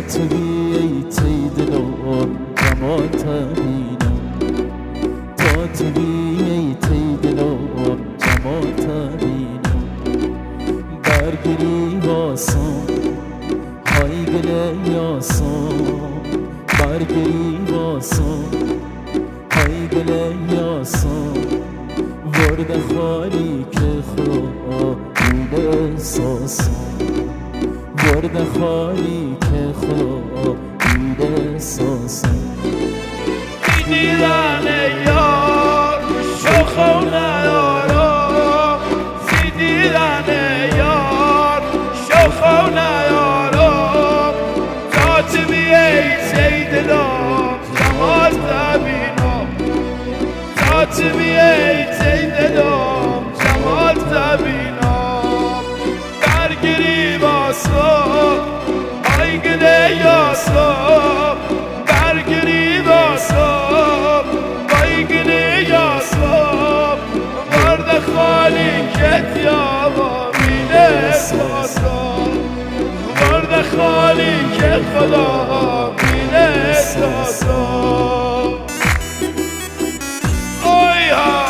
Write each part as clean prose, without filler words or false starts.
توی ای دلم جمال تبینم تا توی ای دلم جمال تبینم برگری واسم های گل یاسم برگری واسم های گل یاسم ورد خالی که خدا دیده احساسم ورد خالی که خدا دیده احساسم دیدن یار شوخ و نیارم دیدن یار شوخ و نیارم تا تو بیایی ای دلم جمال تبینم تا تو بیایی ای دلم جمال تبینم برگری واسم های گل یاسم برگری واسم های گل یاسم ورد خالی که تیابا مینه احساسم ورد خالی که خدا مینه احساسم اوی ها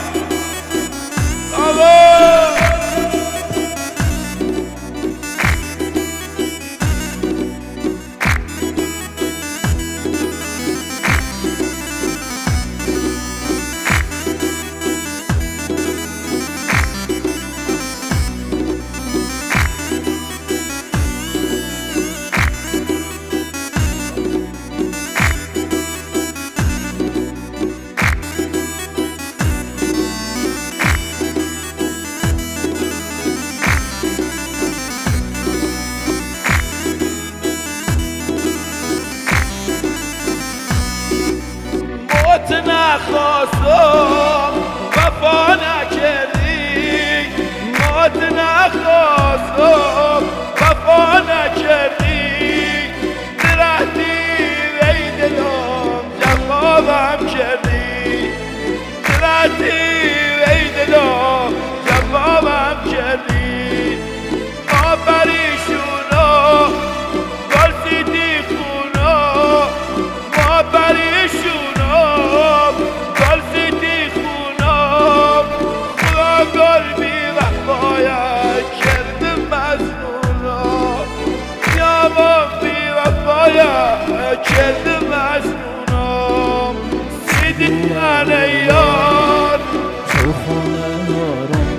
نخواستم وفا نکردی مات نخواستم وفا نکردی درهدی ای دلم جوابم کردی درهدی ای دلم جوابم کردی ما پریشونا گل سیدی خونا ما پریشونا گل سیدی خونم خدا گل بی وفایت کرده مزنونم یا من بی وفایت کرده مزنونم سیدیدن یار شوخونه یارم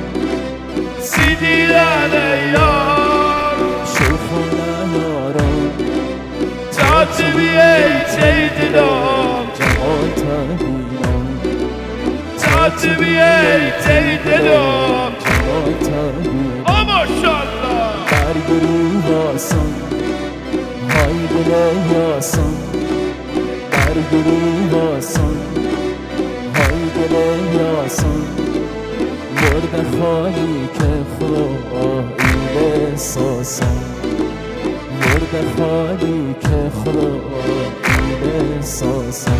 سیدیدن یار شوخونه یارم تا تو بیایی ای دلم جمال تبینم تا تو بیایی ای دلم جمال تبینم ماشالله برگری واسم های گل یاسم برگری واسم های گل یاسم ورد خالی که خدا دیده احساسم ورد خالی که خدا دیده احساسم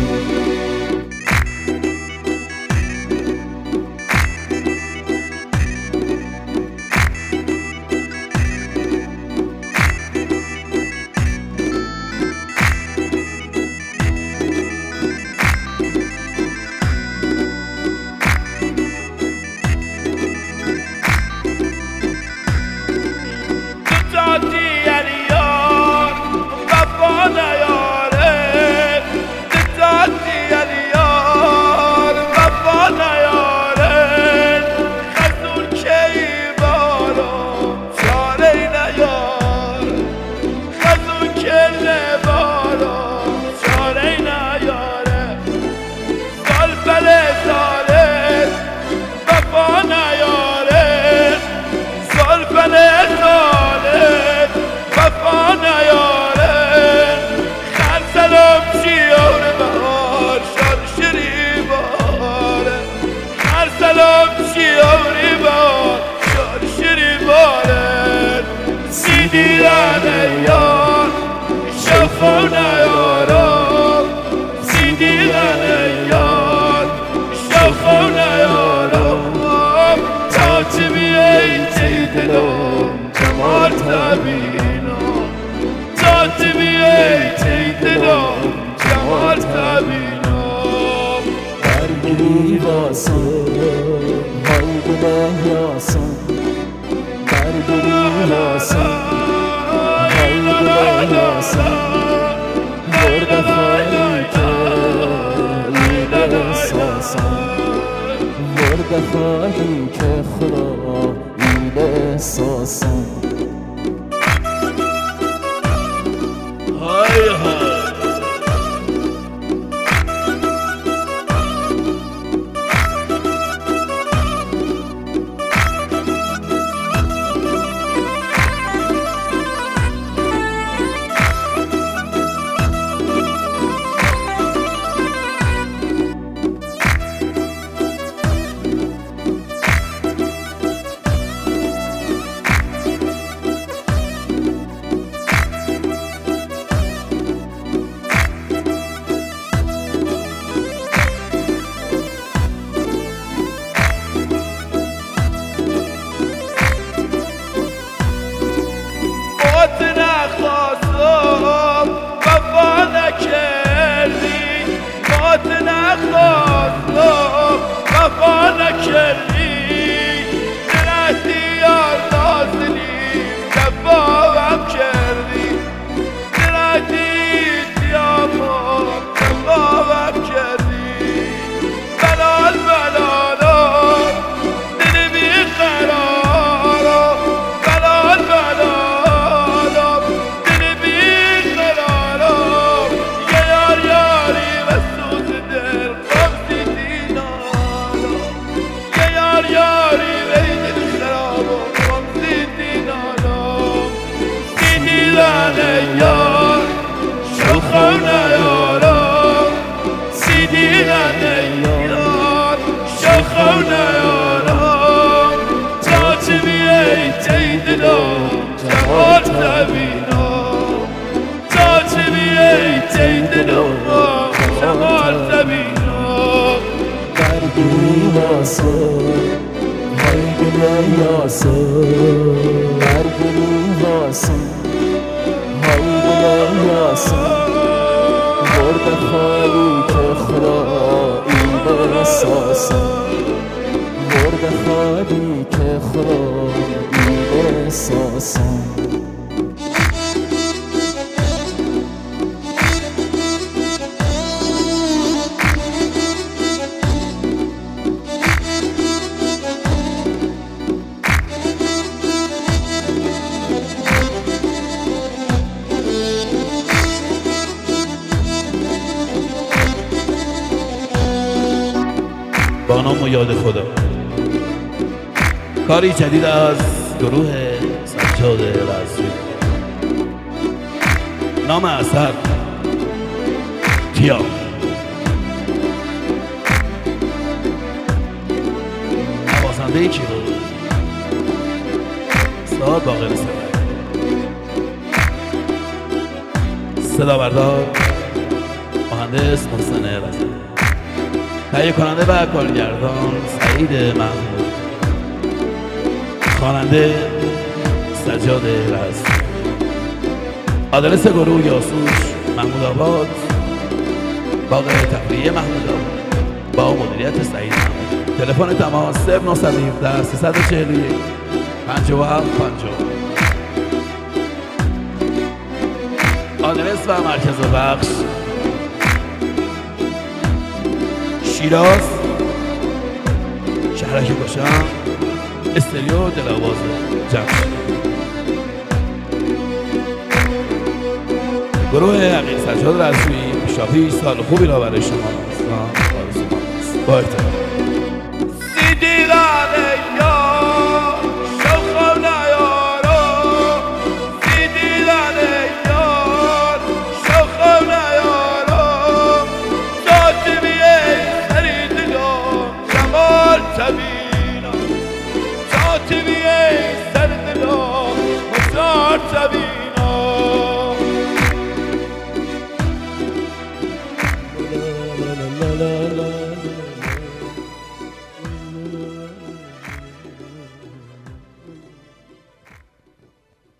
دیدن یار شوخ و نیارم دیدن یار شوخ و نیارم تا تو بیایی ای دلم جمال تبینم تا تاتبی ای دلم جمال تبینم برگیری واسم های دل یاسم برگیری واسم های دل یاسم مرد خالی که این احساسم مرد خالی که خدا این احساسم های های وفا نکردی درستی یار نازلی دفاعم کردی درستی سیامم دفاعم کردی بلال بلالم دل بی قرارم بلال بلالم دل بی قرارم یه یار یاری و سوز دل قبضی یاری وید خراب و قمزی دینانم دیدیرانه یار شخونه یارم سیدیرانه یار شخونه یارم تاتبی ای دلم جمال تبینم تاتبی ای دلم جمال تبینم برگیری واسم های دل یاسم برگیری واسم های دل یاسم مرد خالی که خدا این احساسم مرد خالی که خدا این احساسم با نام و یاد خدا کاری جدید از گروه سجاد رضوی نام اثر کیا نوازنده کی بود استاد باقر سپهری صدا بردار مهندس محسن رضوی تهیه کننده و کارگردان سعید محمود خواننده سجاد رضوی آدرس گروه یاسوش محمود آباد باغ تفریحی محمود آباد با مدیریت سعید محمود تلفن تماس 0917 341 57 50 آدرس و مرکز بخش شیراز شهرک گشن استریو دلواز جمشید گروه عقیل سجاد رضوی پیشاپیش سال خوبی را برای شما با احترام